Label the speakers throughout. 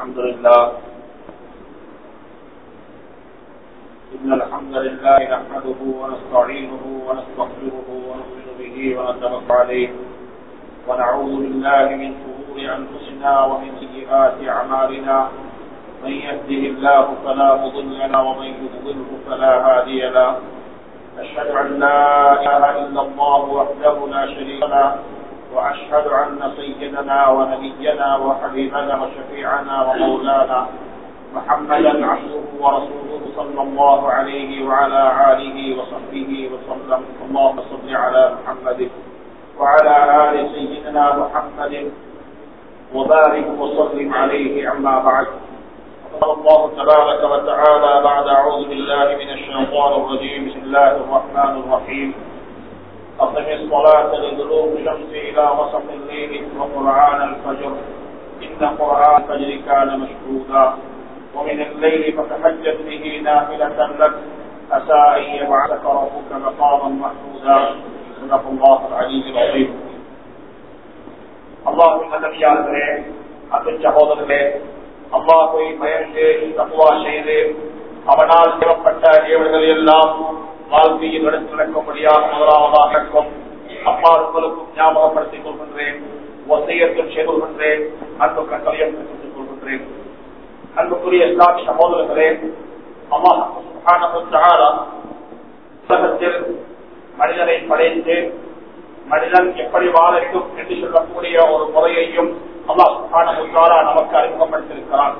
Speaker 1: الحمد لله إن الحمد لله نحمده ونستعينه ونستغفره ونؤمن به ونتوكل عليه ونعوذ بالله من شرور أنفسنا ومن سيئات أعمالنا من يهده الله فلا مضل له ومن يضلله فلا هادي له أشهد أن لا إله إلا الله وحده لا شريك له وأشهد أن سيدنا ونبينا وحبيبنا وشفيعنا ومولانا محمدا عبده ورسوله صلى الله عليه وعلى آله وصحبه وسلم. اللهم صل على محمد وعلى آل سيدنا محمد وبارك وسلم عليه. أما بعد، قال الله تبارك وتعالى بعد أعوذ بالله من الشيطان الرجيم. بسم الله الرحمن الرحيم. أقم الصلاة لدلوك الشمس إلى غسق الليل وقرآن الفجر إن قرآن الفجر كان مشهودا ومن الليل فتهجد به نافلة لك عسى أن يبعثك ربك مقاما محمودا. صدق الله العلي العظيم. அல்லாஹ்வின் நல்லடியார்களே, அன்பு சகோதரர்களே, அல்லாஹ்வை பயந்து தக்வா செய்து அவனால் ஏவப்பட்ட ஏவல்களை எல்லாம் வாழ்க்கையில் எடுத்து நடக்கும்படியாக முதலாவதாக இருக்கும். அப்பா உங்களுக்கும் ஞாபகப்படுத்திக் கொள்கின்றேன், வசியத்தும் செய்து கொள்கின்றேன், அன்பு கட்டளையும் பெற்றுக் கொள்கின்றேன். அன்புக்குரிய இஸ்லாமிய சகோதரர்களே, அல்லாஹ் சுப்ஹானஹு வ தஆலா உலகத்தில் மனிதனை படைத்து மனிதன் எப்படி வாழ வேண்டும் என்று சொல்லக்கூடிய ஒரு முறையையும் அல்லாஹ் சுப்ஹானஹு வ தஆலா நமக்கு அறிமுகப்படுத்தியிருக்கிறான்.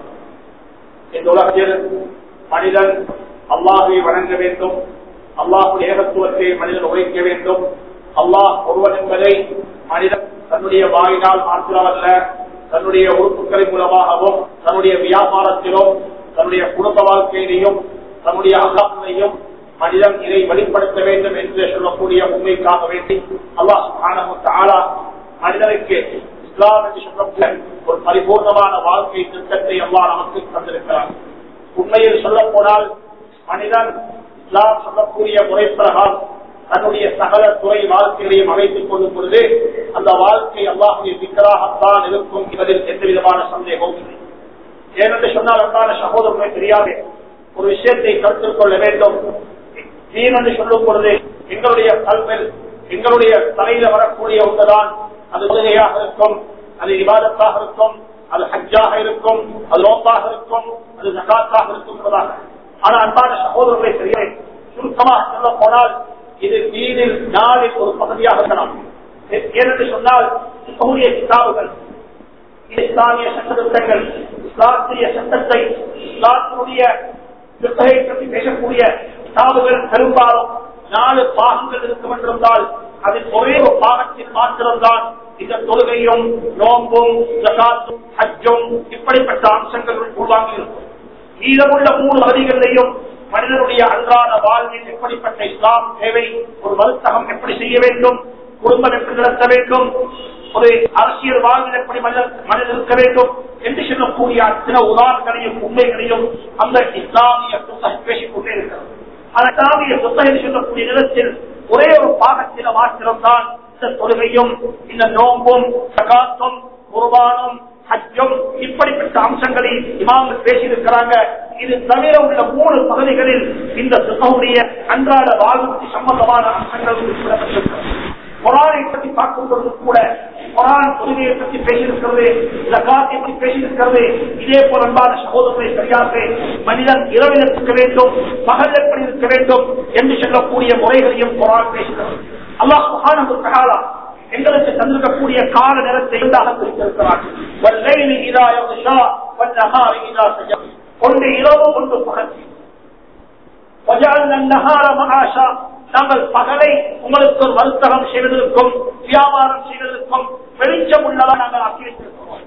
Speaker 1: இந்த உலகத்தில் மனிதன் அல்லாஹ்வை வணங்க வேண்டும், அல்லாஹ்வுடைய ஏகத்துவத்தை மனிதன் உரைக்க வேண்டும். அல்லாஹ் ஒருவன் என்பதை மனிதன் தன்னுடைய வாயினால் மாற்றமல்ல, தன்னுடைய உறுப்புகளின் மூலமாகவும் தன்னுடைய வியாபாரத்திலும் தன்னுடைய குடும்ப வாழ்க்கையிலையும் தன்னுடைய அல்லாஹ்வையும் மனிதன் இதை வெளிப்படுத்த வேண்டும் என்று சொல்லக்கூடிய உண்மைக்காக வேண்டி அல்லாஹ் சுப்ஹானஹு வ தஆலா மனிதனுக்கு இஸ்லாம் என்று சொல்லக்கூடிய ஒரு பரிபூர்ணமான வாழ்க்கை திட்டத்தை அல்லாஹ் நமக்கு தந்திருக்கிறார். உண்மையில் சொல்ல போனால் மனிதன் இஸ்லாம் சொல்லக்கூடிய முறை பிரகாரம் தன்னுடைய சகல துறை வாழ்க்கைகளையும் அமைத்துக் கொள்ளும் பொழுது அந்த வாழ்க்கை அல்லாஹ்வுடைய திக்ராகத்தான் இருக்கும் என்பதில் எந்த விதமான சந்தேகமும் இல்லை. ஏனென்று சொன்னால் அன்பான சகோதரர்களை தெரியாது ஒரு விஷயத்தை கருத்தில் கொள்ள வேண்டும். தீன் என்று சொல்லும் பொழுது எங்களுடைய கல்வியில் எங்களுடைய தலையில வரக்கூடிய ஒன்றுதான். அது தொழுகையாக இருக்கும், அது இபாதத்தாக இருக்கும், அது ஹஜ்ஜாக இருக்கும், அது நோன்பாக இருக்கும், அது ஜகாத்தாக இருக்கும் என்பதாக. ஆனால் அன்பான சகோதரர்களை தெரியும், சுருக்கமாக சொல்ல போனால் இது தீனில் நாளில் ஒரு பகுதியாக இருக்கலாம். ஏனென்று சொன்னால் இஸ்லாமிய கிதாபுகள், இஸ்லாமிய சட்டத்திட்டங்கள், இஸ்லாமிய சட்டத்தை இஸ்லாத்தினுடைய பற்றி பேசக்கூடிய கிதாபுகள் பெரும்பாலும் 4 பாகங்கள் இருக்கும் என்றிருந்தால் அதில் ஒரே ஒரு பாகத்தில் மாத்திரம்தான் இந்த தொழுகையும் நோம்பும் ஜகாத்தும் ஹஜ்ஜும் இப்படிப்பட்ட அம்சங்கள் உள்வாங்கி இருக்கும். மீதமுள்ள 3 பகுதிகளிலையும் மனிதனுடைய அன்றாட வாழ்வில் எப்படிப்பட்ட இஸ்லாம் தேவை, ஒரு வர்த்தகம் எப்படி செய்ய வேண்டும், குடும்பம் எப்படி நடத்த வேண்டும், ஒரு அரசியல் வாழ்வில் எப்படி மனிதன் இருக்க வேண்டும் என்று சொல்லக்கூடிய அத்தனை உதாரணங்களையும் உண்மைகளையும் அந்த இஸ்லாமிய புத்தகம் பேசிக் கொண்டே இருக்கிறது. அந்த இஸ்லாமிய புத்தகம் சொல்லக்கூடிய நிலத்தில் ஒரே ஒரு பாகத்தில மாத்திரம்தான் இந்த தொழுகையும் இந்த நோம்பும் ஜகாத்தும் குர்பானும் ஹஜ்ஜும் இப்படிப்பட்ட அம்சங்களை இமாம்கள் பேசியிருக்கிறாங்க. இது தவிர உள்ள 3 பகுதிகளில் இந்த புத்தகமுடைய அன்றாட வாழ்வுக்கு சம்பந்தமான அம்சங்கள் குறிப்பிடப்பட்டிருக்கிறது. குர்ஆனை பற்றி பார்க்கும் பொழுது கூட குர்ஆன் தொழுகையை பற்றி பேசியிருக்கிறது, ஜகாத்தை பற்றி பேசியிருக்கிறது. இதே போல அன்பான சகோதரர்களை சரியாக மனிதன் இரவில் இருக்க வேண்டும், பகல் எப்படி இருக்க வேண்டும் என்று சொல்லக்கூடிய முறைகளையும் குர்ஆன் பேசுகிறது. அல்லாஹ் சுப்ஹானஹு வ தஆலா எங்களுக்கு தந்திருக்கக்கூடிய கால நேரத்தை இரண்டாக பிரித்திருக்கிறார். வல்லைலி இதா யக்ஷா வன்னஹாரி இதா சஜா. ஒன்று இரவு, ஒன்று பகல். வஜஅல்னா அன்-நஹார மஆஷா. நாங்கள் பகலை உங்களுக்கு ஒரு வர்த்தகம் செய்வதற்கும் வியாபாரம் செய்வதற்கும் வெளிச்சம் உள்ளதா நாங்கள் ஆக்கி வைத்திருக்கிறோம்.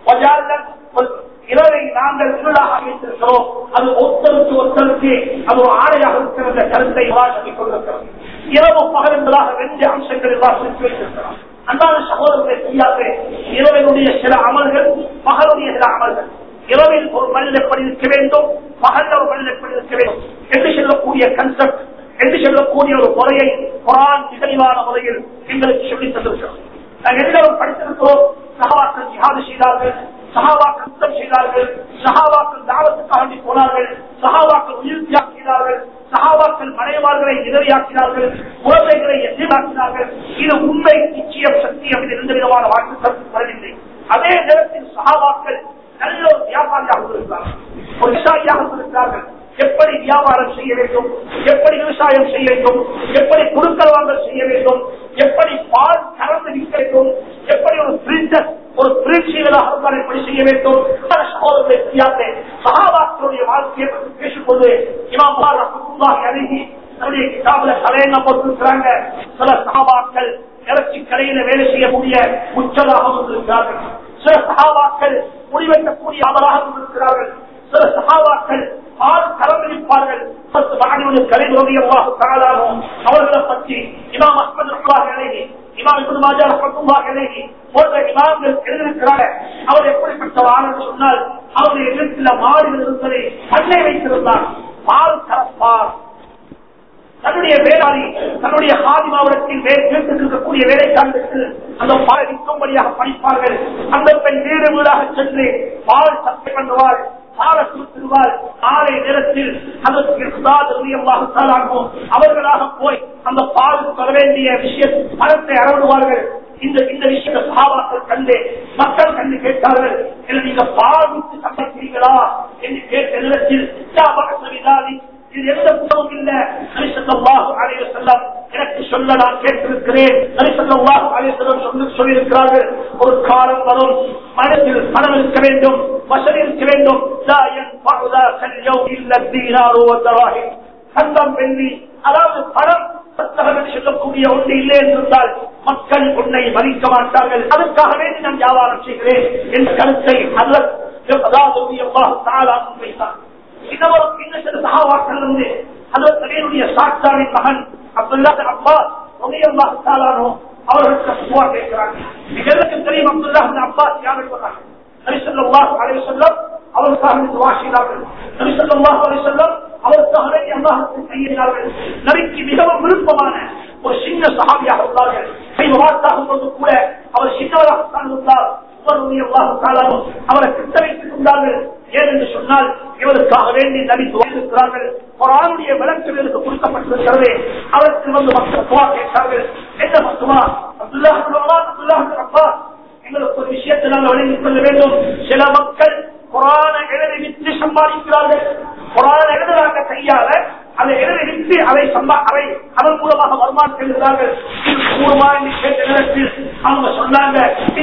Speaker 1: இரவை நாங்கள் இருளாக வைத்திருக்கிறோம். அது ஒருத்தருக்கு அது ஒரு ஆடையாக இருக்கிற கருத்தை சொல்லிக் கொண்டிருக்கிறோம். இரவு பகல் என்பதாக 2 அம்சங்கள் எல்லாம் பிரித்து வைத்திருக்கிறோம். அன்பான சகோதரர்களை தெரியாது, இரவினுடைய சில அமல்கள், பகலுடைய சில அமல்கள். இரவில் ஒரு மனிதன் எப்படி இருக்க வேண்டும், பகல் ஒரு மனிதன் எப்படி இருக்க வேண்டும் என்று சொல்லக்கூடிய கன்செப்ட் என்று சொல்லக்கூடிய ஒரு முறையை குர்ஆன் தெளிவான முறையில் எங்களுக்கு சொல்லித் தந்திருக்கிறோம். நாங்கள் எல்லாரும் படித்திருக்கிறோம். சஹாபாக்கள் ஜிஹாது செய்தார்கள், சஹாபாக்கள் யுத்தம் செய்தார்கள், சஹாபாக்கள் தாவத்துக்காக போனார்கள், சஹாபாக்கள் உயிர் தியாகினார்கள், சஹாபாக்கள் மனைவார்களை நிலையாக்கினார்கள், குழந்தைகளை எதிராக்கினார்கள். இது உண்மை, நிச்சயம், சத்தியம். இது எந்த விதமான வாழ்க்கை கருத்து வரவில்லை. அதே நேரத்தில் சஹாபாக்கள் நல்ல ஒரு வியாபாரியாக இருக்கிறார்கள், ஒரு விவசாயியாக இருக்கிறார்கள். எப்படி வியாபாரம் செய்ய வேண்டும், எப்படி விவசாயம் செய்ய வேண்டும், எப்படி குடுக்கல் வாங்கல் செய்ய வேண்டும், எப்படி பால் கலந்து விற்க வேண்டும், எப்படி ஒரு பிரிண்டர் ஒரு பிரிட்சிகளாக எப்படி செய்ய வேண்டும். சஹாபாக்களுடைய வாழ்க்கையை பற்றி பேசும்போது இமாம் ரஹ்மத்துல்லாஹி அலைஹி தன்னுடைய கிதாபுல தலையங்க போட்டிருக்கிறாங்க. சில சஹாபாக்கள் இறைச்சி கடையில வேலை செய்யக்கூடிய உச்சலாக இருக்கிறார்கள், சில சஹாபாக்கள் முடிவெட்டக்கூடிய அவராக இருக்கிறார்கள், சில சஹாபாக்கள் பால் கலந்திருப்பார்கள். அவர்களை பற்றி இமாம் அஹ்மது ரஹ்மத்துல்லாஹி அலைஹி, இமாம் இப்னு மாஜா ரஹ்மத்துல்லாஹி அலைஹி போன்ற இமாம்கள் எழுதியிருக்கிறார்கள். அவர் எப்படிப்பட்டவர் என்று சொன்னால், அவருடைய வீட்டில் மாடுகள் இருந்ததை பண்ணை வைத்திருந்தார். பால் கலப்பார். தன்னுடைய வேளாளி, தன்னுடைய ஹாதிமாவிடத்தில் வீட்டுக்கு இருக்கக்கூடிய வேலைக்காரர்களுக்கு அந்த பாலை விற்கும்படியாக படிப்பார்கள். அந்த பெண் வீடு வீடாக சென்று பால் சட்டை பண்ணுவாள், பாலை சுருத்திடுவாள். நாளை நேரத்தில் அவர்களாக போய் அந்த பாலுக்கு வர வேண்டிய விஷயம் பணத்தை அறவிடுவார்கள். இந்த விஷயத்தை சஹாபாக்கள் கண்டு மக்கள் கண்டு கேட்டார்கள், நீங்க பால் விட்டு சமைக்கிறீங்களா என்று கேட்ட நேரத்தில் இது எந்த புத்தகம் இல்ல, நபி ஸல்லல்லாஹு அலைஹி வஸல்லம் எனக்கு சொல்ல நான் கேட்டிருக்கிறேன். நபி ஸல்லல்லாஹு அலைஹி வஸல்லம் சொல்லியிருக்கிறார்கள், ஒரு காலம் வரும் மனதில் பணம் இருக்க வேண்டும், வசதி இருக்க வேண்டும். லா யன்ஃபஉ ذاك اليوم الا الدينار والدراهم. தங்கம் வெள்ளி, அதாவது பணம் புத்தகம் என்று சொல்லக்கூடிய ஒன்று இல்லை என்றிருந்தால் மக்கள் உன்னை மதிக்க மாட்டார்கள். அதற்காக வேண்டி நான் வியாபாரம் செய்கிறேன் என்ற கருத்தை அல்லது சாட்சாவின் மகன் அப்துல்லா அப்பாஸ் அவர்களுக்கு சுவா கேட்கிறாங்க. எங்களுக்கு தெரியும் அப்துல்லா அப்பாஸ் யார் என்பதாக. நபி ஸல்லல்லாஹு அலைஹி வஸல்லம் அவருக்காக துஆ செய்தார்கள். நபி ஸல்லல்லாஹு அலைஹி வஸல்லம் அவருக்காக அல்லாஹ்வுக்கு செய்கிறார்கள். நபிக்கு மிகவும் விருப்பமான ஒரு சின்ன சஹாபியாக இருந்தார்கள். வார்த்தாகும் போது கூட அவர் சின்னவராக இருந்தார். அவரை கிட்ட வைத்துக் கொண்டார்கள். ஏனென்று சொன்னால் இவருக்காக வேண்டி நபி துஆ இருக்கிறார்கள். குர்ஆனுடைய விளக்கம் இவருக்கு கொடுக்கப்பட்டிருக்கிறது. அவருக்கு வந்து மக்கள் துஆ கேட்டார்கள். என்ன மத்துமா அப்துல்லாஹ் இப்னு அப்பாஸ், எங்களுக்கு ஒரு விஷயத்தை நாங்கள் விளங்கிக் கொள்ள வேண்டும். சில மக்கள் குர்ஆனை எழுதி விற்று சம்பாதிக்கிறார்கள். குர்ஆனை எழுதுறாங்க கையால, அதை எழுதி விற்று அதை அதன் மூலமாக வருமானம் செல்கிறார்கள். கேட்ட நேரத்தில் அவங்க சொன்னாங்க,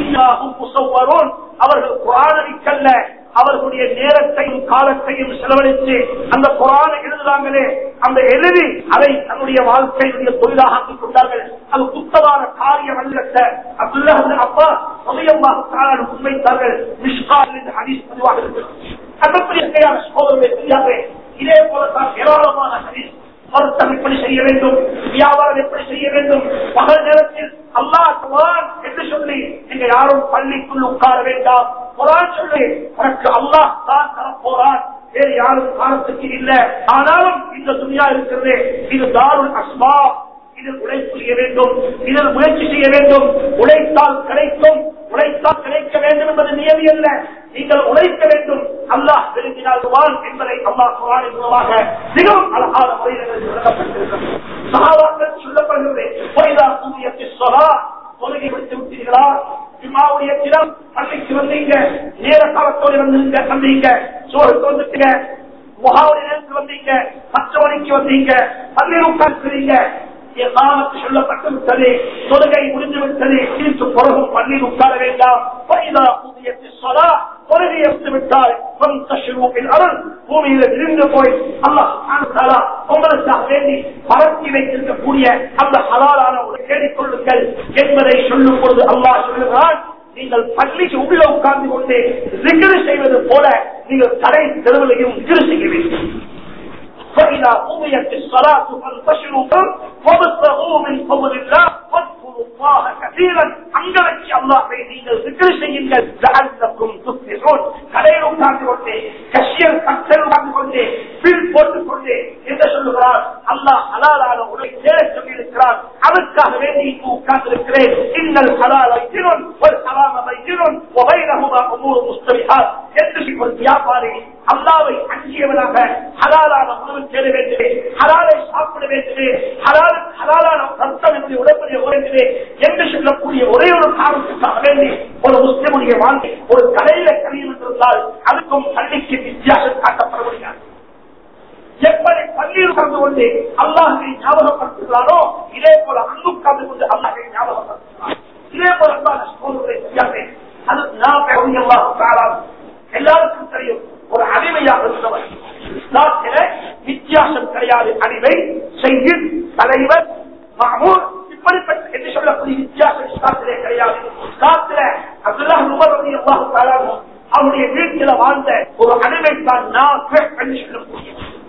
Speaker 1: அவர்கள் குர்ஆனை விற்கல்ல, அவர்களுடைய நேரத்தையும் காலத்தையும் செலவழித்து அந்த குர்ஆனை எழுதுறாங்களே, அந்த எழுதி அதை தன்னுடைய வாழ்க்கையுடைய தொழிலாக ஆக்கிக் கொண்டார்கள். அது குத்தமான காரியம் அல்ல. அப்துல்லாஹ் இப்னு அப்பாஸ் ரலியல்லாஹு தஆலா முன்வைத்தார்கள். மிஷ்கால் என்ற ஹதீஸ் பதிவாக இருக்கிறது. அதற்குரிய சகோதரர்களே, தெரியாதே, இதே போலத்தான் ஏராளமான ஹதீஸ். வர்த்தகம் எப்படி செய்ய வேண்டும், வியாபாரம் எப்படி செய்ய வேண்டும், பகல் நேரத்தில் அல்லாஹ் குர்ஆன் என்று சொல்லி நீங்க யாரும் பள்ளிக்குள் உட்கார வேண்டாம். குர்ஆன் சொல்லி உனக்கு அல்லாஹ் தான் தரப்போறான், வேறு யாரும் காலத்துக்கு இல்லை. ஆனாலும் இந்த துனியா இருக்கிறது, இது தாருல் அஸ்பாப். இதில் உழைப்பு செய்ய வேண்டும், இதில் முயற்சி செய்ய வேண்டும். உழைத்தால் கிடைக்கும், உழைத்தால் கிடைக்க வேண்டும் என்பது நியதி அல்ல. நீங்கள் உழைக்க வேண்டும். அல்லாஹ் விரும்பினால் என்பதை அல்லாஹ் குர்ஆனின் மூலமாக மிகவும் அழகான முறையில் சொல்லப்பட்டிருக்கிறது. சஹாபாக்கள் சொல்லப்படுகிறது, தொழுகை விடுத்து விட்டீர்களா? ஜும்ஆவுடைய தினம் பள்ளிக்கு வந்தீங்க, நேர காலத்தோடு வந்தீங்க, சோறுக்கு வந்துட்டீங்க, முஹாவுடைய நேரத்தில் வந்தீங்க, 10 மணிக்கு வந்தீங்க, பள்ளியில் உட்கார்ந்துறீங்க, சொல்லப்பட்டு விட்டது, தொழுகை முடிந்து விட்டது, தீர்த்து பிறகும் பள்ளியில் உட்கார வேண்டாம். தொழுகையை விட்டுவிட்டால் பூமியில விரிந்து போய் அல்லாஹ் உங்களுக்காக வேண்டி பரத்தி வைத்திருக்கக்கூடிய அந்த ஹலாலான ஒரு தேடிக்கொள்ளுங்கள் என்பதை சொல்லும் பொழுது அல்லாஹ் சொல்லுகிறான், நீங்கள் பள்ளிக்கு உள்ள உட்கார்ந்து கொண்டு ஜிக்ர் செய்வது போல நீங்கள் கடை தெருவிலையும் ஜிக்ர் செய்ய வேண்டும். فإذا قضيت الصلاة فانتشروا وابتغوا من فضل الله واذكروا الله كثيرا. அங்கவச்சி அல்லாஹ்வை நீங்கள் zikr செய்யுங்கள். لعلكم تفلحون. கடையில் உட்கார்ந்து கொண்டு கஷியர் கட்டல் உட்கார்ந்து கொண்டு பில் போட்டுக் கொண்டு என்ன சொல்லுகிறார்? அல்லாஹ் ஹலாலான உணவை தேட சொல்லியிருக்கிறார். அதற்காக வேண்டி உட்கார்ந்து இருக்கிறேன். இன்னல் ஹலால பையினுன் வல் ஹராம பையினுன் வபைனஹுமா உமூர் முஸ்தபிஹாத். என்று ஒரு வியாபாரி கூடியவனாக ஹலாலான உணவு தேட வேண்டுமே, ஹலாலை சாப்பிட வேண்டுமே, ஹலாலான சத்தம் என்று உடம்புடைய உறவிலே என்று சொல்லக்கூடிய ஒரே ஒரு காரணத்துக்காக வேண்டி ஒரு முஸ்லிமுடைய வாழ்க்கை ஒரு கடையில கழியும் என்றிருந்தால் அதுக்கும் பள்ளிக்கு வித்தியாசம் காட்டப்பட முடியாது. எப்படி பள்ளியில் கலந்து கொண்டு அல்லாஹை ஞாபகப்படுத்துகிறாரோ இதே போல அங்கு கலந்து கொண்டு அல்லாஹை ஞாபகப்படுத்துகிறார். இதே போல அது எல்லாருக்கும் தெரியும். ஒரு அடிமையாக இருந்தவர் நாட்டில வித்தியாசம் கிடையாது. அடிமை, செய்யுள், தலைவர், மாமூர் இப்படிப்பட்ட என்று சொல்லக்கூடிய வித்தியாசம் இஸ்லாத்திலே கிடையாது. இஸ்லாத்தில அப்துல்லாஹ் உமர் ரலியல்லாஹு தஆலா அவருடைய வீட்டில் வாழ்ந்த ஒரு அடிமை தான் நாஃபி என்று சொல்லக்கூடிய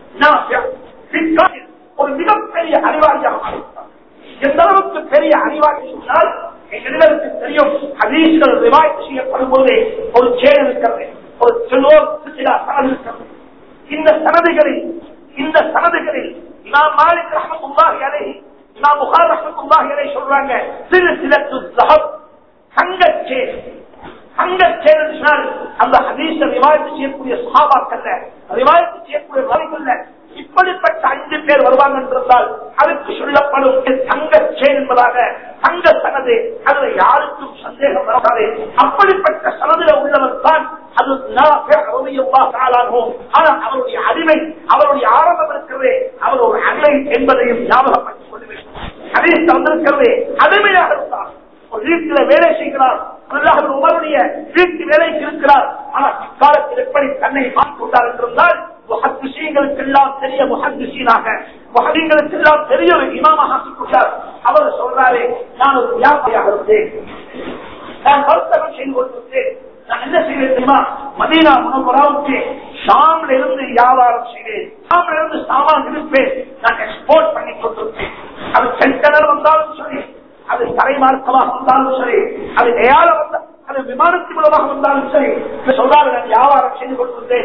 Speaker 1: ஒரு மிகப்பெரிய அறிவாளியாக மாறிவிட்டார். எந்த அளவுக்கு பெரிய அறிவாளி சொன்னால் எங்களுக்கு தெரியும். ஹதீஸ்கள் ரிவாயத் செய்யப்படும் போது ஒரு சேன் இருக்கிறது, ஒரு சனது இருக்கிறது. இந்த சனதுகளில் இமாம் மாலிக் ரஹ்மத்துல்லாஹி அலைஹி, இமாம் புகாரி ரஹ்மத்துல்லாஹி அலைஹி சொல்றாங்க சில்சிலத்து ஸஹப், தங்கச்சேன். தங்கச்சேன் என்றால் அந்த ஹதீஸை ரிவாயத் செய்யக்கூடிய சஹாபாக்கள், ரிவாயத் செய்யக்கூடிய ராவிகள் இப்படிப்பட்ட 5 பேர் வருவாங்க என்றால் அதுக்கு சொல்லப்படும் தங்கச்சேன் என்பதாக தங்க சனது. அதுல யாருக்கும் சந்தேகம் வராது. அப்படிப்பட்ட சனதுல உள்ளவர் தான் அது. ஆனா அவருடைய அடிமை, அவருடைய ஆரம்பம் இருக்கிறது, அவர் ஒரு அடிமை என்பதையும் ஞாபகப்படுத்திக் கொள்ள வேண்டும். ஹதீஸ் வந்திருக்கிறது அடிமையாக இருந்தார். ஒரு வீட்டில் வேலை செய்கிறார், உமருடைய வீட்டு வேலைக்கு இருக்கிறார். ஆனால் இக்காலத்தில் எப்படி தன்னை மாற்றிக்கொண்டார் என்றிருந்தால் முஹத்திஸீன்களுக்கெல்லாம் பெரிய முஹத்திஸீனாக, முஹத்திஸீன்களுக்கெல்லாம் பெரிய ஒரு இமாமாக ஆக்கிக்கொண்டார். அவர் சொல்றாரு, நான் ஒரு வியாபாரியாக இருந்தேன், நான் வர்த்தகம் செய்து கொண்டிருந்தேன். நான் என்ன செய்வேன் தெரியுமா? மதீனா முனவ்வராவுக்கு ஷாம்ல இருந்து வியாபாரம் செய்வேன், ஷாம்ல இருந்து சாமான் இருப்பேன், நான் எக்ஸ்போர்ட் பண்ணி கொண்டிருப்பேன். அது சென்டனர் வந்தாலும் சரி, அது தரைமார்க்கமாக வந்தாலும் சரி, அது நேயால வந்த அது விமானத்தின் மூலமாக வந்தாலும் சரி, சொல்றாரு நான் வியாபாரம் செய்து கொண்டிருந்தேன்.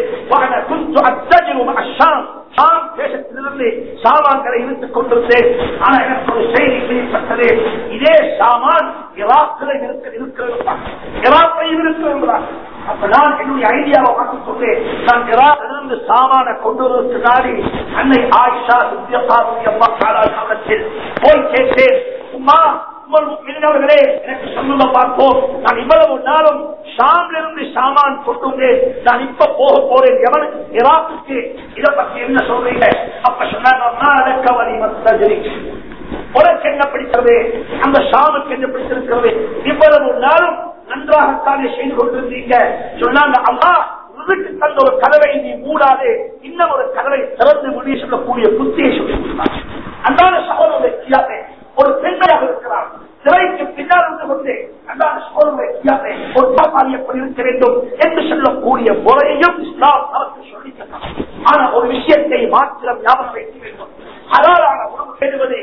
Speaker 1: தேசத்திலிருந்து சாமான்களை இழுத்துக் கொண்டிருந்தேன். ஆனா எனக்கு ஒரு செய்தி கேள்விப்பட்டது, இதே சாமான் ஈராக்கில் இருக்கிறது, ஈராக்கையும் இருக்கிறார். அப்ப நான் என்னுடைய ஐடியாவை மாற்றிக் கொண்டேன். நான் ஈராக்கிலிருந்து சாமான கொண்டு வருவதற்கு நாடி அன்னை ஆயிஷா சித்தியத்தில் போய் கேட்டேன், உமா அவர்களே எனக்கு சொல்லுங்க பார்ப்போம், நான் இவ்வளவு நாளும் ஷாம்ல இருந்து சாமான் கொண்டுள்ளேன், நான் இப்ப போக போறேன் ஈராக்குக்கு, இதை பத்தி என்ன சொல்றீங்க? அப்ப சொன்னாங்க உனக்கு என்ன பிடிக்கிறது, அந்த ஷாமுக்கு என்ன பிடிச்சிருக்கிறது, இவ்வளவு நாளும் நன்றாகத்தானே செய்து கொண்டிருந்தீங்க. சொன்னாங்க, அம்மா உனக்கு தந்த ஒரு கதவை நீ மூடாது, இன்னும் ஒரு கதவை திறந்து முடிய சொல்லக்கூடிய புத்தியை சொல்லி கொடுத்தாங்க. அன்றாட சகோதரரை ஒரு பெண்மையாக இருக்கிறார், சிறைக்கு பின்னால் இருந்து கொண்டு அன்றாட சகோதரரை ஒரு வியாபாரி எப்படி இருக்க வேண்டும் என்று சொல்லக்கூடிய முறையையும் இஸ்லாம் நமக்கு சொல்லித்தரார். ஆனா ஒரு விஷயத்தை மாத்திரம் ஞாபகம் வைக்க வேண்டும். ஹலாலான உணவு தேடுவது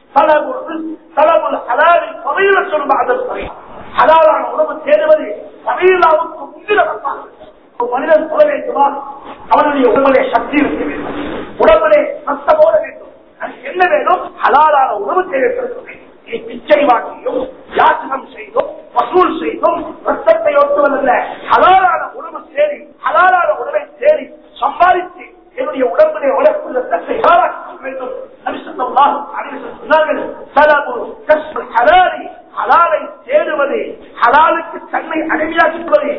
Speaker 1: ஹலாலான உணவு தேடுவது தமிழாவுக்கு முன்னிலமாக. ஒரு மனிதன் சொல்ல வேண்டுமா, அவனுடைய உடம்புலே சக்தி இருக்க வேண்டும், உடம்புலே சத்தம் ஓட வேண்டும். என்ன வேணும்? ஹலாலான உணவு தேவைப்படுகிறது. பிச்சை வாங்கியும் யாசகம் செய்தும் வசூல் செய்தும் ரத்தத்தை ஒட்டுவதல்ல, ஹலாலான உணவு தேடி, ஹலாலான உணவை தேடி சம்பாதித்து என்னுடைய உடம்பிலே உழைப்புள்ள தத்தை ஹலாலாக்க வேண்டும். ஹலாலை தேடுவது, ஹலாலுக்கு தன்னை அடிமையாக்குவது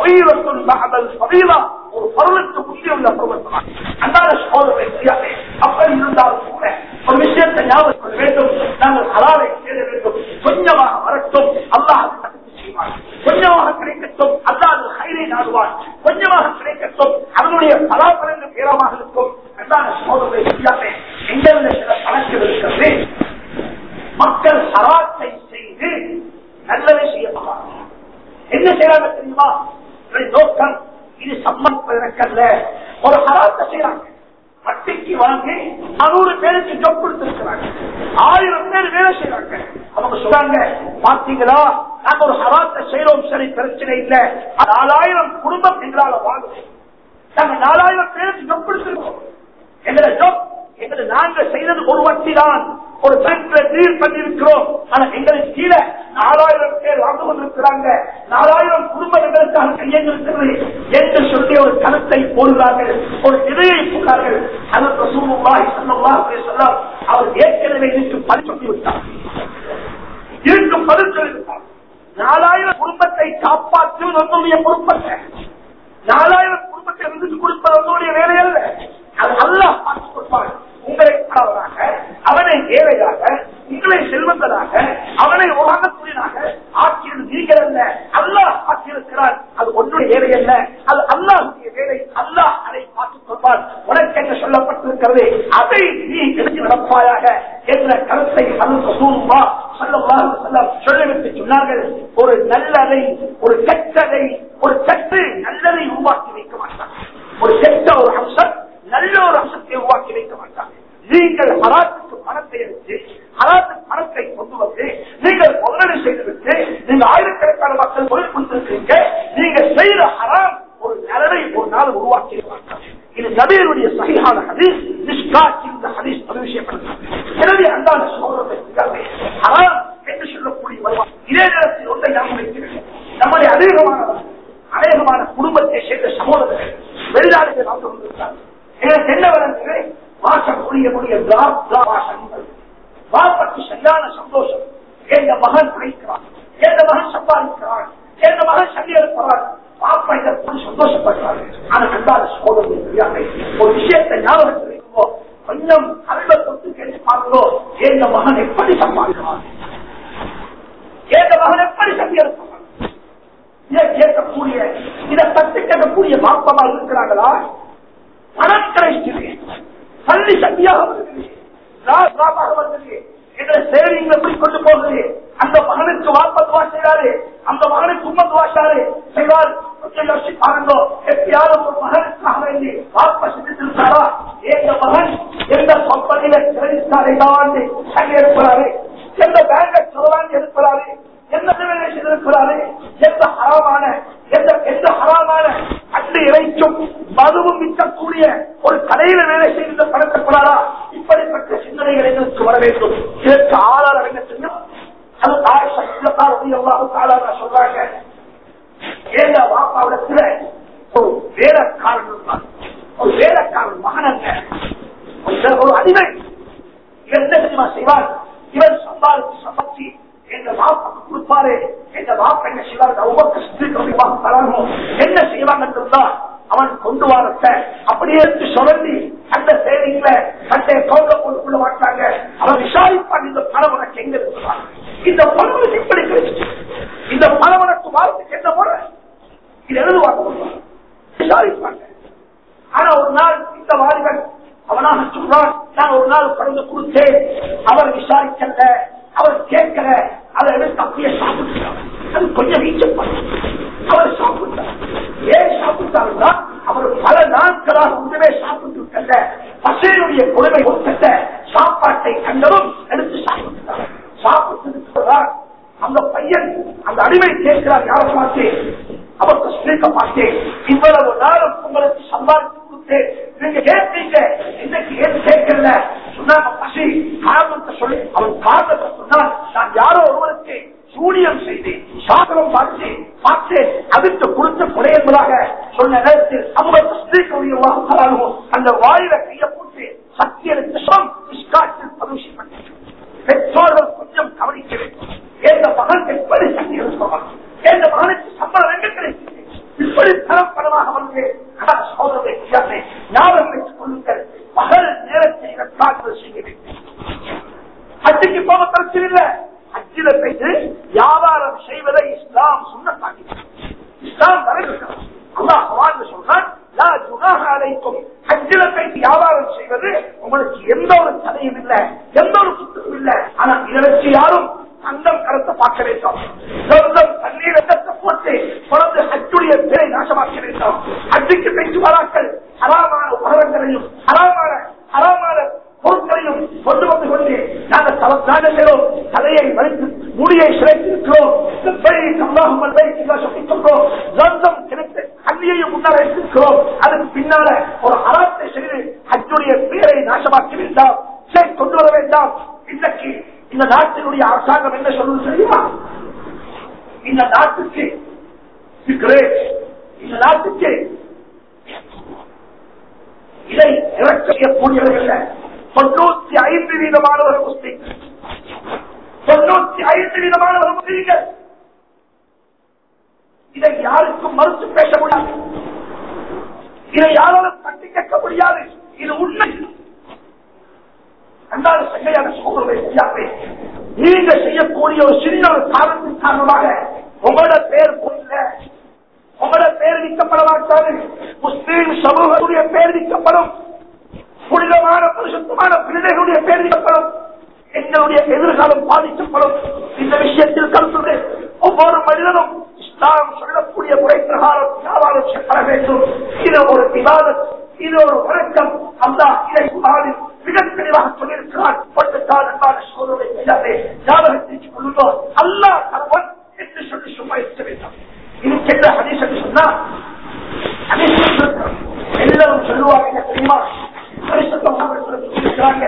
Speaker 1: ஒரு பொருளுக்கு முன்னே உள்ள பொருள். அன்றாட சோதனை அப்படி இருந்தாலும் கூட ஒரு விஷயத்தை ஞாபகம் கொள்ள வேண்டும். நாங்கள் ஹலாலை தேட வேண்டும். கொஞ்சமாக வரட்டும், அல்லாஹ் செய்வார். கொஞ்சமாக கிடைக்கட்டும், அல்லாஹ் ஹைரை நாடுவார். கொஞ்சமாக கிடைக்கட்டும், அதனுடைய பலாபலங்கள் ஏராளமாக இருக்கும். அன்றாட சோதனை எந்தெந்த சில கணக்குகள் இருக்கிறது. மக்கள் ஹராத்தை செய்து நல்லதை செய்ய மாட்டாங்க. என்ன செய்யறாங்க தெரியுமா? நோக்கம் இது சம்பந்தப்பதற்கல்ல, ஒரு ஹராத்தை செய்யறாங்க. வட்டிக்கு வாங்கி 400 பேருக்கு ஜப் கொடுத்திருக்கிறாங்க, 1000 பேர் வேலை செய்யறாங்க. அவங்க சொல்றாங்க, பாத்தீங்களா நாங்க ஒரு ஹராத்தை செய்யறோம், சரி பிரச்சனை இல்லை, 4000 குடும்பம் எங்களால வாங்குவோம், நாங்க 4000 பேருக்கு ஜப் கொடுத்திருக்கோம். எங்களை ஜப் எங்களை நாங்க செய்தது ஒரு வட்டி தான், ஒரு பேங்க்ல டீல் பண்ணிருக்கிறோம். ஆனா எங்களுக்கு கீழே 4000 பேர் வாங்க கொண்டிருக்கிறார்.
Speaker 2: இருக்கிறாங்க, 4000 குடும்பங்களுக்காக கையெழுக்கிறது என்று சொல்லி ஒரு கருத்தை போடுகிறார்கள், ஒரு நிலையை போகிறார்கள். அது ரசூலுல்லாஹி ஸல்லல்லாஹு அலைஹி வஸல்லம் அவர் ஏற்கனவே இதுக்கு பதில் சொல்லிவிட்டார். இதுக்கு பதில் சொல்லிவிட்டார். 4000 குடும்பத்தை காப்பாற்றுவது நம்முடைய பொறுப்பல்ல. 4000 குடும்பத்தை விருது கொடுப்பது நம்முடைய வேலை அல்ல. அது அல்லாஹ் பார்த்துக் கொள்வார். உங்களை கணவராக, அவனை ஏழையாக, உங்களை செல்வந்தராக, அவனை உலகத்துறையாக ஆக்கியது நீங்கள் அல்ல, அல்லாஹ் ஆக்கியிருக்கிறார். அது ஒன்றுடைய வேலை அல்ல, அது அல்லாஹுடைய வேலை. அல்லாஹ் அதை பார்த்துக் கொள்வார். உனக்கு என்ன சொல்லப்பட்டிருக்கிறது அதை நீ எடுத்து நடப்பாயாக என்ற கருத்தை சொல்லிவிட்டு சொன்னார்கள். ஒரு நல்லதை, ஒரு கெட்டதை, ஒரு கெட்டு நல்லதை உருவாக்கி வைக்க மாட்டார். ஒரு கெட்ட ஒரு அம்சம் நல்ல ஒரு அம்சத்தை உருவாக்கி வைக்க மாட்டாங்க. நீங்கள் ஹராத்துக்கு பணத்தை எடுத்து ஹராத்துக்கு பணத்தை கொண்டு வந்து நீங்கள் முதலீடு செய்துவிட்டு நீங்க ஆயிரக்கணக்கான மக்கள் தொழில் கொடுத்திருக்கீங்க. நீங்க செய்த ஹராம் ஒரு நலனை ஒரு நாள் உருவாக்கி மாட்டாங்க. இது நபியினுடைய சஹீஹான ஹதீஸ், மிஷ்காத் இந்த ஹதீஸ் பதிவு செய்யப்படுகிறது. எனவே அன்றாட சகோதரர்கள் ஹராம் என்று சொல்லக்கூடிய வருவார். இதே நேரத்தில் ஒன்றை நாம் வைக்கிறேன். நம்முடைய அநேகமான குடும்பத்தை சேர்ந்த சகோதரர்கள் வெளிநாடுகள் வாழ்ந்து கொண்டிருக்கிறார்கள். எனக்கு என்ன வளர்ந்து மாசம் புரிய வாப்பட்டு சரியான சந்தோஷம். எந்த மகன் உழைக்கிறான், எந்த மகன் சம்பாதிக்கிறான், எந்த மகன் சண்டை எடுக்கிறான், பாப்பா இதை சந்தோஷப்படுறாரு. ஆனா அன்றாட சகோதரர்கள் ஒரு விஷயத்தை ஞாபகத்தில் வைக்குமோ, கொஞ்சம் கல்வ தொட்டு கேட்டு பார்க்கிறோ, எந்த மகன் எப்படி சம்பாதிக்கிறான், எந்த மகன் எப்படி சண்டை எடுக்கிறான், இதை கேட்கக்கூடிய இதை தட்டு கேட்கக்கூடிய பாப்பமா இருக்கிறாங்களா? பணக்கரை பள்ளி சக்தியாக வருகிறது, வருகிறது. எங்களை சேவிங்க எப்படி கொண்டு போகுது? அந்த மகனுக்கு வாப்பத்துவா செய்வாரு, அந்த மகனுக்கு உம்மத்துவாசாரு செய்வார். கொஞ்சம் யோசிச்சு பாருங்க. எப்பயாவது ஒரு மகனுக்காக வேண்டி வாப்ப செஞ்சிருக்காரா? எந்த மகன் எந்த கம்பெனியில கிரெடிட் கார்டை சண்டை எடுக்கிறாரு, எந்த பேங்கை சொல்லலான்னு எடுக்கிறாரு, எந்த வேலை செய்திருக்கிறாரு, எந்த ஹராமான அண்டு இறைச்சும் மதுவும் விற்கக்கூடிய ஒரு கடையில வேலை செய்து பணத்தக்கூடாதா? இப்படிப்பட்ட சிந்தனைகள் எங்களுக்கு வர வேண்டும். இதற்கு ஆளாளர் என்ன செய்யும்? அது தாய் சொல்றாங்க, ஏங்க வாப்பாவிடத்துல ஒரு வேலைக்காரன் இருந்தான், ஒரு வேலைக்காரன் மகன் ஒரு அடிமை. இவன் என்ன தெரியுமா செய்வார்? இவன் சம்பாதிச்சு எங்க வாப்பாக்கு கொடுப்பாரு. எங்க வாப்பா என்ன செய்வாரு? என்ன செய்வாங்க? அவன் கொண்டு வரத்த அப்படியே சொல்லி அந்த சேவிங்ல சண்டை கவுண்ட கொண்டு மாட்டாங்க. அவன் விசாரிப்பான், இந்த பணம் உனக்கு எங்க இருக்கிறான், இந்த பணம் எப்படி கிடைச்சு, இந்த பணம் உனக்கு வாழ்த்துக்கு என்ன முறை, இது எழுதுவாங்க, விசாரிப்பாங்க. ஆனா ஒரு நாள் இந்த வாலிபன் அவனாக சொல்றான், நான் ஒரு நாள் கடந்து கொடுத்தேன், அவர் விசாரிக்கல, அவர் கேட்கல, அதை எடுத்து அப்படியே சாப்பிட்டார். அது கொஞ்சம் வீச்சப்பாங்க. அவர் சாப்பிட்டார். ஏன் சாப்பிட்டாருன்னா அவர் பல நாட்களாக ஒன்றுமே சாப்பிட்டு கண்ட பசையுடைய கொடுமை ஒத்த சாப்பாட்டை கண்டதும் எடுத்து சாப்பிட்டார். சாப்பிட்டு அந்த பையன் அந்த அடிமை கேட்கிறார், யாரை பார்த்து? அவருக்கு ஸ்பீக்க பார்த்து, இவ்வளவு நாளும் உங்களுக்கு சம்பாதித்து கொடுத்தேன், நீங்க கேட்பீங்க, இன்னைக்கு ஏன் கேட்கல? சொன்னாங்க பசி காரணத்தை சொல்லி அவன் காரணத்தை சொன்னான், நான் யாரோ ஒருவருக்கு சூனியம் செய்து சாதனம் பார்த்து அதுக்கு கொடுத்த கொலை என்பதாக சொன்ன நேரத்தில் அவங்களுக்கு ஸ்பீக்க அந்த வாயில கைய போட்டு சத்தியத்தில் பதிவு பெற்றோர்கள் கொஞ்சம் கவனிக்க வேண்டும். எந்த மகன் எப்படி சக்தி எடுப்பான், எந்த மகனுக்கு சம்பளம் எங்க கிடைக்கிறது, இப்படி தரப்படமாக வந்து சோதனை ஞாபகம் வைத்துக் கொள்ளுங்கள். பகல் நேரத்தை காட்டுவது செய்ய வேண்டும். அச்சுக்கு போக பிரச்சனை இல்லை. அச்சில போயிட்டு வியாபாரம் செய்வதை இஸ்லாம் சுண்ணத்தாக்கி, இஸ்லாம் வரையிருக்கிறது. அல்லாஹ் குர்ஆன்ல சொல்றான், லா ஜுனாஹ அலைக்கும், அச்சில போயிட்டு வியாபாரம் செய்வது உங்களுக்கு எந்த ஒரு தடையும் இல்லை, எந்த ஒரு குற்றமும் இல்லை. ஆனா இதை வச்சு யாரும் அங்கம் கருத்தை பார்க்க வேண்டும். சொந்தம் தண்ணீர் எண்ணத்தை போட்டு குழந்தை அச்சுடைய பேரை நாசமாக்க வேண்டும். அச்சுக்கு பேச்சு வராக்கள் ஹராமான உபகரணங்களையும் ஹராமான பொருட்களையும் கொண்டு வந்து கொண்டு நாங்கள் செய்கிறோம். தலையை வலித்து முடியை சிறைத்திருக்கிறோம், கிடைத்த கண்ணியையும் முன்னால் வைத்திருக்கிறோம். அதுக்கு பின்னால ஒரு ஹராத்தை செய்து அச்சுடைய பேரை நாசமாக்க வேண்டாம், கொண்டு வர வேண்டாம். இன்னைக்கு இந்த நாட்டினுடைய அரசாங்கம் என்ன சொல்லுவது தெரியுமா? இந்த நாட்டுக்கு இந்த நாட்டுக்கு இதை இறக்கக்கூடியவர்கள் 95% முஸ்லீம், 95% முஸ்லீம்கள். இதை யாருக்கும் மறுத்து பேச முடியாது, இதை யாராலும் தட்டி கேட்க முடியாது. இது உண்மை. அன்றாட சங்கையான சோதனை நீங்க செய்யக்கூடிய ஒரு சின்ன ஒரு காரணத்தின் காரணமாக உங்களோட பேர் போல உங்களோட பேர் நீக்கப்பட மாட்டாது. முஸ்லீம் சமூகத்துடைய பேர் நீக்கப்படும். புனிதமான பரிசுத்தமான பிள்ளைகளுடைய பேர் நீக்கப்படும். எங்களுடைய எதிர்காலம் பாதிக்கப்படும். இந்த விஷயத்தில் கருத்து ஒவ்வொரு மனிதனும் இஸ்லாம் சொல்லக்கூடிய முறை பிரகாரம் வியாபாரம் செய்யப்பட வேண்டும். இது ஒரு விவாதம், இது ஒரு வணக்கம். அல்லாஹ் இதை குர்ஆனில் மிக தெளிவாக சொல்லியிருக்கிறார். சோதனை செய்யாதே, ஞாபகத்தை கொள்ளுவோம். அல்லாஹ் தருவன் என்று சொல்லி சும்மா இருக்க வேண்டும். இதுக்கு என்ன ஹதீஸ் என்று சொன்னா, எல்லாரும் சொல்லுவாங்க தெரியுமா, சொல்லிருக்கிறாங்க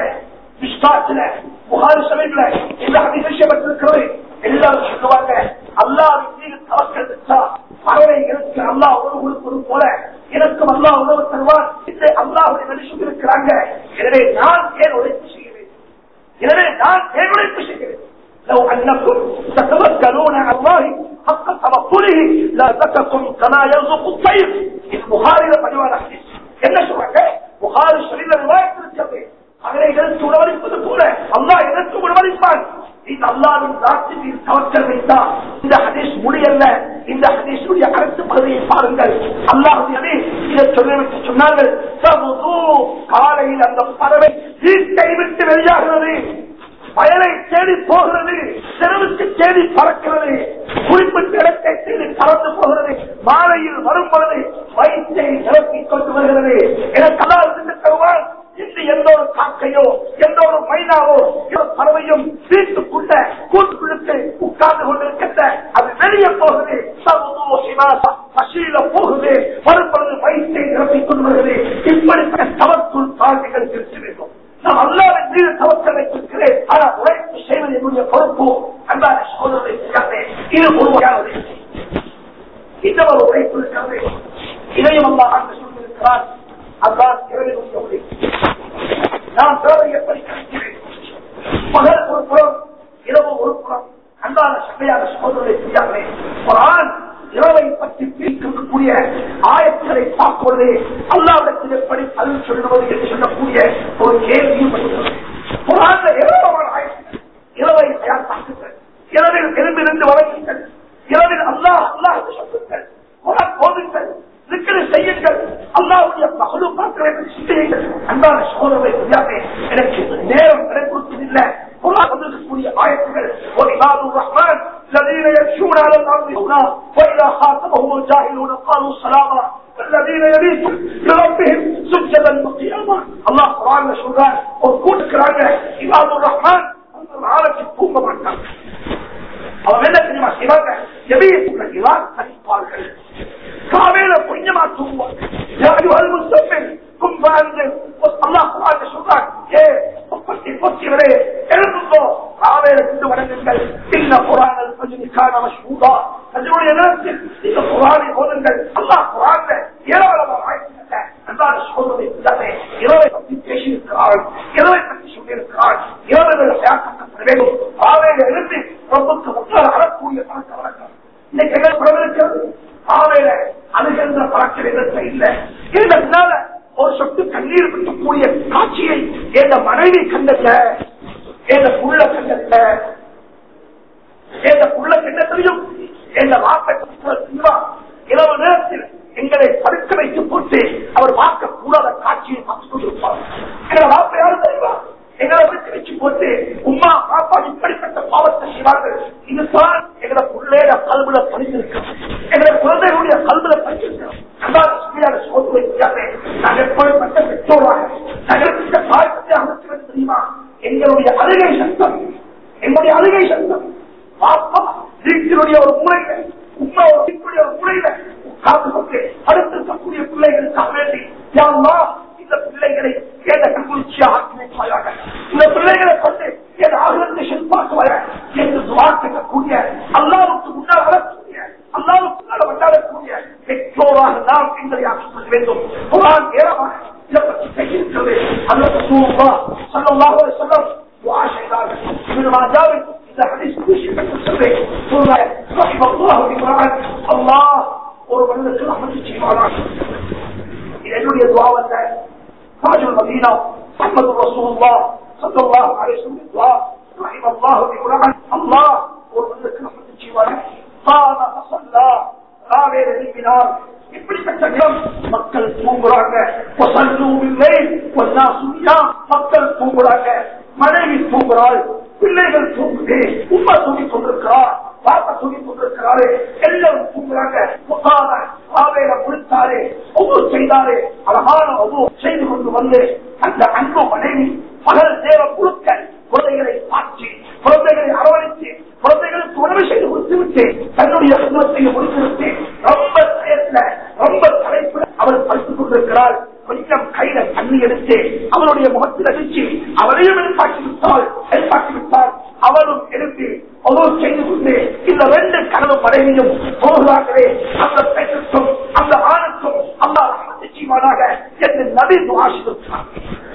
Speaker 2: புகாரி சபையில எல்லா விஷயப்பட்டிருக்கிறது. எல்லாரும் சொல்லுவாங்க அல்லாஹ்வின் மீது தவக்கல் வச்சா பறவைகளுக்கு அல்லாஹ் உணவு கொடுப்பது போல எனக்கும் அல்லாஹ் உணவு தருவான் என்று அல்லாஹ்வுடைய நபி சொல்லியிருக்கிறாங்க. எனவே நான் ஏன் உழைப்பு செய்கிறேன்? எனவே நான் ஏன் உழைப்பு செய்கிறேன்? لو أنكم تتوكلون على الله حق توكله لرزقكم كما يرزق الطير. البخاري பதிவான ஹதீஸ். என்ன சொல்றாங்க? புகாரி ஷரீஃப்ல ரிவாயத் இருக்கிறது. அவரை எடுத்து உணவளிப்பது போல அல்லாஹ் எடுத்து உணவளிப்பான். இந்த அல்லாஹ்வின் ராஜ்யத்தில் தவக்கல் வைத்தா இந்த ஹதீஸ் முடியல்ல. இந்த ஹதீஸுடைய அடுத்த பகுதியை பாருங்கள். அல்லாஹ்வுடைய இதை சொல்லிவிட்டு சொன்னார்கள், காலையில் அந்த பறவை வீட்டை விட்டு வெளியாகிறது, வயலை தேடி போகிறது, செலவுக்கு தேடி பறக்கிறது, குறிப்பிட்ட இடத்தை தேடி பறந்து போகிறது. மாலையில் வரும் பொழுது வயிற்றை நிரப்பிக் கொண்டு வருகிறது. எனக்கு அல்லாஹ் தருவான் என்று எந்த ஒரு காக்கையோ எந்த ஒரு மைனாவோ பறவையும் வீட்டுக்குள்ள கூட்டுக்குள்ளுக்கு உட்கார்ந்து கொண்டிருக்கின்ற அது வெளியே போகுது, பசியில போகுது, வரும் பொழுது வயிற்றை நிரப்பிக் கொண்டு வருகிறது. இப்படிப்பட்ட தவக்குள் தாழ்வுகள் இருக்க வேண்டும். நாம் அல்லாஹ்வின் மீது தவக்கல் வைத்திருக்கிறேன். ஆனால் உழைப்பு செய்வது என்னுடைய பொறுப்பு. அன்பான சகோதரர்களே, இது ஒரு வகையானது. இந்த ஒரு உழைப்பு இருக்கிறது. இதையும் அல்லாஹ் சொல்லியிருக்கிறார். அல்லாஹ் இரவினுடைய உழைப்பு நான் தேவை எப்படி கணிக்கிறேன்? பகல் ஒரு புறம், இரவு ஒரு புறம். அன்பான சபையான சகோதரர்களே, குர்ஆன் இரவை பற்றி பேசக்கூடிய ஆயத்துக்களை பார்ப்பது அல்லாஹ்விடத்தில் எப்படி பதில் சொல்லுவது என்று சொல்லக்கூடிய ஒரு கேள்வியும் ஏராளமான ஆயத்துக்கள். இரவை தயார்த்தாக்குங்கள், இரவில் எலும்பிலிருந்து வழங்குங்கள், இரவில் அல்லாஹ் அல்லாஹ் சொல்லுங்கள், போதுங்கள், செய்யுங்கள், அல்லாஹ்வுடைய மஹ்லூக்காக்களை செய்யுங்கள். அன்பான சகோதரர்களே, எனக்கு நேரம் கிடைப்பதில்லை. கூடிய ஆயத்துகள் ரஹ்மான் الذين يمشون على الارض هونا واذا خاطبهم الجاهلون قالوا سلاما والذين يبيتون لربهم سجدا وقياما. الله قرآن சொல்றார், ஒரு கூட்டக்கிறாங்க இபாதுர் ரஹ்மான் அந்த நாளைக்கு தூங்க மாட்டாங்க. அவன் என்ன தெரியுமா செய்வாங்க? எபியத்துள்ளார் தனிப்பார்கள், காலையில கொஞ்சமா தூங்குவாங்க. அல்லாஹ் குர்ஆன்ல சொல்றார், பொத்திவரே எழுந்துங்கோ, காலையில இருந்து வணங்குங்கள். இந்த குர்ஆனல் ஃபஜ்ர் கான மஷ்ஹூதா, ஃபஜ்ருடைய நேரத்தில் இந்த குர்ஆனை ஓதுங்கள். அல்லாஹ் குர்ஆன்ல ஏராளமான ஆயத்துக்கள் அன்பான சகோதரர்களே இரவை பற்றி பேசியிருக்கிறார், இரவை பற்றி சொல்லியிருக்கிறார். இரவுகள் ஹயாத்தாக்கப்பட வேண்டும். காலையில எழுந்து ரொம்பக்கு முன்னால் அறக்கூடிய பழக்க வழக்கம் இன்னைக்கு என்ன படம் காலையில அணுகின்ற பழக்க இடத்துல இல்லை. இதனால ஒரு சொட்டு கண்ணீர் விட்டக்கூடிய காட்சியை எந்த மனைவி கண்டல, எந்த புள்ள கண்டல, எந்த புள்ள கண்டத்திலையும் எந்த வாப்பை இரவு நேரத்தில் எங்களை படுக்க வைத்து போட்டு அவர் பார்க்க கூடாத காட்சியை பார்த்து கொண்டிருப்பார். எங்களை வாப்பை யாரும் தெரியுமா? எங்களை படுக்க வச்சு போட்டு உமா பாப்பா இப்படிப்பட்ட பாவத்தை செய்வார்கள். இதுதான் எங்களை புள்ளைய கல்வில படித்திருக்கிறோம், எங்களை குழந்தைகளுடைய கல்வில படித்திருக்கிறோம். நாங்கள் எப்படிப்பட்ட பெற்றோராக நகரத்திட்ட தாய்ப்பத்தை அமைச்சுவது தெரியுமா? எங்களுடைய அழுகை சத்தம், எங்களுடைய அழுகை சத்தம் பாப்பா வீட்டினுடைய ஒரு முறையில, உமா வீட்டுடைய ஒரு முறையில உட்கார்ந்து கொண்டு அடுத்திருக்கக்கூடிய பிள்ளைகளுக்காக வேண்டி யாருமா இந்த பிள்ளைகளை ஏத கண்குளிர்ச்சியாக ஆக்கி வைப்பாயாக, இந்த பிள்ளைகளை கொண்டு என் ஆகத்தை செல்பாக்குவாய என்று துவா கேட்கக்கூடிய அல்லாஹ்வுக்கு முன்னால் வேண்டும். குர்ஆன் ஏராளமாக இதை பற்றி பேசியிருக்கிறது. ஹஜ்ரத் ரசூலுல்லாஹ் ஸல்லல்லாஹு அலைஹி வஸல்லம் துஆ செய்தார்கள். இப்னு மாஜாவில் இந்த ஹதீஸ் குறிப்பிட்டு சொல்றேன். சொல்றாங்க ரஹ்மத்துல்லாஹி இப்ராஹிம் அல்லாஹ் ஒரு மனிதனுக்கு ரஹ்மத் செய்வானாக. இது என்னுடைய துஆவல்ல. தாஜுல் மதீனா முஹம்மது ரசூலுல்லாஹ் ஸல்லல்லாஹு அலைஹி வஸல்லம் துஆ ரஹ்மத்துல்லாஹி இப்ராஹிம் அல்லாஹ் ஒரு மனிதனுக்கு ரஹ்மத் செய்வானாக. قام فصلى ராவேல எழுப்பினார். இப்படிப்பட்ட நிலம் மக்கள் தூங்குறாங்க. மக்கள் தூங்குறாங்க, மனைவி தூங்குறாள், பிள்ளைகள் தூங்குது, உம்மா தூங்கி கொண்டிருக்கிறார், பாப்பா தூங்கி கொண்டிருக்கிறாரு, எல்லாரும் தூங்குறாங்க. ராவேல முடித்தாரு, ஒவ்வொரு செய்தாரு, அழகான ஒவ்வொரு செய்து கொண்டு வந்து அந்த அன்பு மனைவி பகல் நேரம் முழுக்க குழந்தைகளை மாற்றி, குழந்தைகளை அரவணைத்து, குழந்தைகளுக்கு உணவு செய்து கொடுத்துவிட்டு தன்னுடைய குடும்பத்தையும் முடித்துவிட்டு ரொம்ப நேரத்துல ரொம்ப தலைப்புல அவர் படித்துக் கொண்டிருக்கிறார். கொஞ்சம் கையில தண்ணி எடுத்து அவருடைய முகத்தில் அடிச்சு அவரையும் எழுப்பாக்கிவிட்டால் அவரும் எழுப்பி ஒவ்வொரு செய்து கொண்டு இந்த ரெண்டு கனவும் மனைவியும் போகிறார்களே, அந்த பெண்ணுக்கும் அந்த ஆணுக்கும் அல்லாஹ் ரஹ்மத் செய்வானாக என்று நபி துஆ செய்தார்.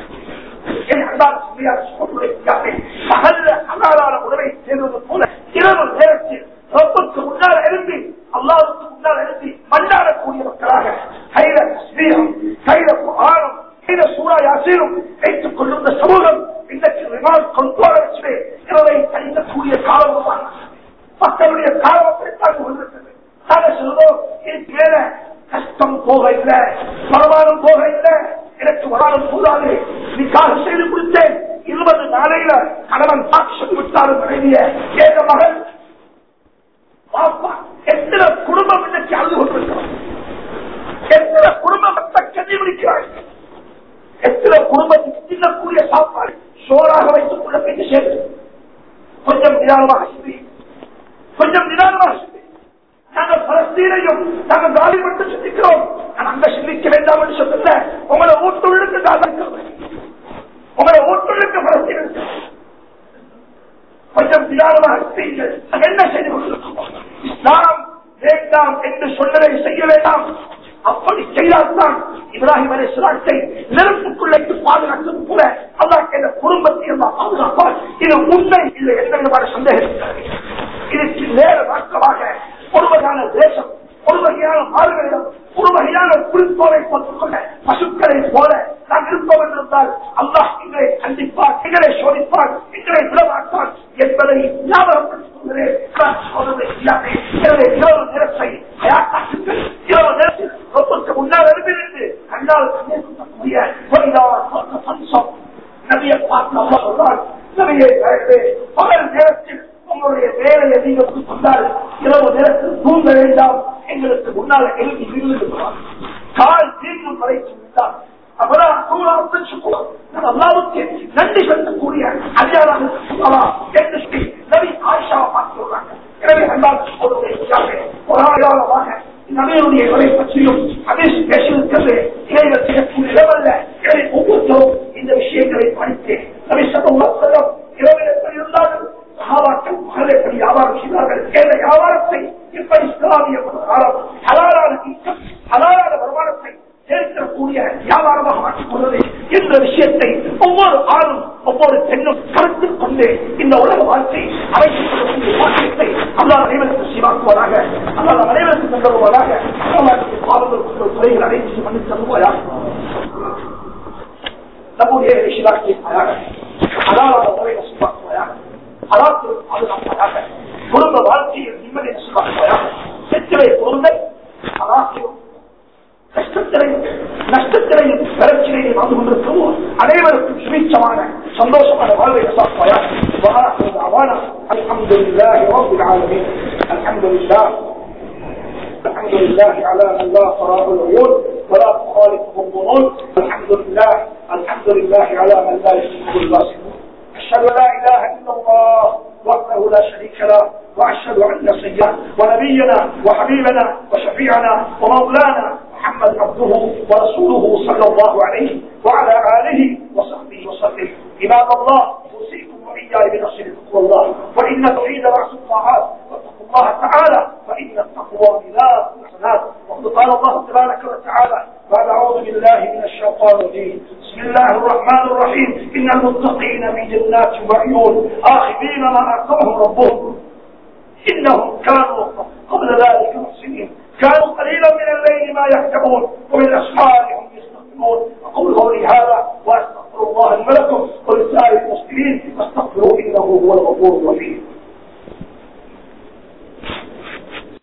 Speaker 2: உணவை சேர்வது போல இரவு நேரத்தில் ரப்புக்கு முன்னால் எழுப்பி அல்லாஹ்வுக்கு முன்னால் எழுப்பி மண்டாடக்கூடிய மக்களாக கையில தஸ்பீஹும் கையில குர்ஆனும் கையில சூரா யாசீனும் வைத்துக் கொள்ளும் சமூகம் இன்றைக்கு ரிமாண்ட் கொண்டு வச்சு இரவை கழிக்கக்கூடிய காலம்தான் மக்களுடைய காலத்தைத்தான் கொண்டிருக்கிறது. நாங்கள் சொல்றோம் இதுக்கு மேல கஷ்டம் போக இல்லை, வருமானம் போக இல்லை, எனக்கு வராலும் கூடாது, நிக்காஹ் செய்து கொடுத்தேன் 20 நாளையில கணவன் சாட்சி விட்டாலும் மனைவிய ஏக மகள் பாப்பா எத்தனை குடும்பம் இன்னைக்கு அழுது கொண்டிருக்கிறோம், எத்தனை குடும்பம் கண்ணி பிடிக்கிறார், எத்தனை குடும்பத்துக்கு தின்னக்கூடிய சாப்பாடு சோறாக வைத்துக் கொள்ள பேசி சேர்த்து கொஞ்சம் நிதானமாக சிந்தி, கொஞ்சம் நிதானமாக சிந்தி. நாங்கள் பலஸ்தீனையும் நாங்கள் காலி மட்டும் சிந்திக்கிறோம். நான் அங்க சிந்திக்க வேண்டாம் என்று சொல்ல உங்களை ஊட்டுள்ளுக்கு காதலிக்கிறது, உங்களை ஊட்டுள்ளுக்கு பலஸ்தீன் கொஞ்சம் நிதானமாக செய்யுங்கள். என்ன செய்து கொண்டிருக்கிறோம்? இஸ்லாம் வேண்டாம் என்று சொன்னதை செய்ய வேண்டாம். அப்படி செய்தால்தான் இப்ராஹிம் அலைஹிஸ்ஸலாத்தை நெருப்புக்குள்ளே பாதுகாத்தது கூட அல்லாஹ் என்ற குடும்பத்தை பாதுகாப்பார். இது உண்மை இல்லை எந்த விதமான சந்தேகம். இதுக்கு நேர மாற்றமாக ஒரு வகையான தேசம், ஒரு வகையான மாறுகளிடம், ஒரு வகையான குறிப்போரை போட்டுக் கொண்ட பசுக்களை போல நாம் இருப்போம் என்றிருந்தால் அல்லாஹ் எங்களை கண்டிப்பார், எங்களை சோதிப்பார், எங்களை விடமாட்டார் என்பதை ஞாபகப்படுத்திக் கொள்கிறேன். இரவு நேரத்தை அயாத்தாக்குங்கள். இரவு நேரத்தில் ரொம்பக்கு முன்னால் எழுப்பியிருந்து கண்ணால் கண்ணக்கூடிய நபியை பார்த்து அல்லாஹ் சொல்றார், நபியை பகல் நேரத்தில் உங்களுடைய வேலையை நீங்கள் கொண்டால் இரவு நேரத்தில் தூங்க வேண்டாம், எங்களுக்கு முன்னால் எழுதி விழுந்துகிறார், கால் தீங்கும் வரைக்கும் விட்டார். அல்லாவுக்கு நன்றி செலுத்தக்கூடிய அடியாராக என்று சொல்லி நபி ஆயிஷாவை பார்த்து சொல்றாங்க. எனவே ஒரு ஆதாரமாக நபியுடைய இவரை பற்றியும் ஹதீஸ் பேசியிருக்கிறது. இவைகள் செய்யக்கூடிய இடமல்ல. எனவே ஒவ்வொருத்தரும் இந்த விஷயங்களை படித்து நபி ஸல்லல்லாஹு அலைஹி வஸல்லம் இரவில் எப்படி இருந்தார்கள், சஹாபாக்கள் மகளேப்படி வியாபாரம் செய்தார்கள். இந்த வியாபாரத்தை இப்படி இஸ்லாமிய காலம் ஹலாலான இன்கம், ஹலாலான வருமானத்தை சேர்க்கக்கூடிய வியாபாரமாக மாற்றிக் கொள்வது என்ற விஷயத்தை ஒவ்வொரு ஆளும் ஒவ்வொரு பெண்ணும் கருத்தில் கொண்டு இந்த உலக வாழ்க்கை அமைத்துக் கொள்ளக்கூடிய வாக்கியத்தை அல்லாஹ் அனைவருக்கு சீவாக்குவதாக, அல்லாஹ் அனைவருக்கு தந்துவதாக, பாவங்கள் துறைகள் அனைத்து பண்ணி தருவாயாக, நம்முடைய ரிஷிதாக்கியாக அலாலான முறையை சீவாக்குவாயாக, அலாத்து பாதுகாப்பாயாக, குடும்ப வாழ்க்கையில் நிம்மதியை சீவாக்குவாயாக, வெற்றிலை பொருள் அலாத்தையும் கஷ்டத்திலையும் நஷ்டத்திலையும் வளர்ச்சியிலையும் வாழ்ந்து கொண்டிருக்கிறோம். அனைவருக்கும் சுபிட்சமான சந்தோஷமான வாழ்வை சாப்பாயா. அல்ஹம்துலில்லாஹி ரப்பில் ஆலமீன். அல்ஹம்துலில்லாஹ் الحمد لله على من لا تراه العيون ولا تخالفه الظنون. الحمد لله على من لا يشركه الباطل. أشهد أن لا إله إلا الله وحده لا شريك له، وأشهد أن سيدنا ونبينا وحبيبنا وشفيعنا ومولانا محمد عبده ورسوله صلى الله عليه وعلى آله وصحبه وسلم. عباد الله، أوصيكم وإياي بنصر تقوى الله، وإن توحيد رأس الطاعات، واتقوا الله تعالى فإن التقوى ميراث الحسنات. وقد قال الله تبارك وتعالى بعد أعوذ بالله من الشيطان الرجيم. بسم الله الرحمن الرحيم. إن المتقين في جنات وعيون آخذين ما آتاهم ربهم إنهم كانوا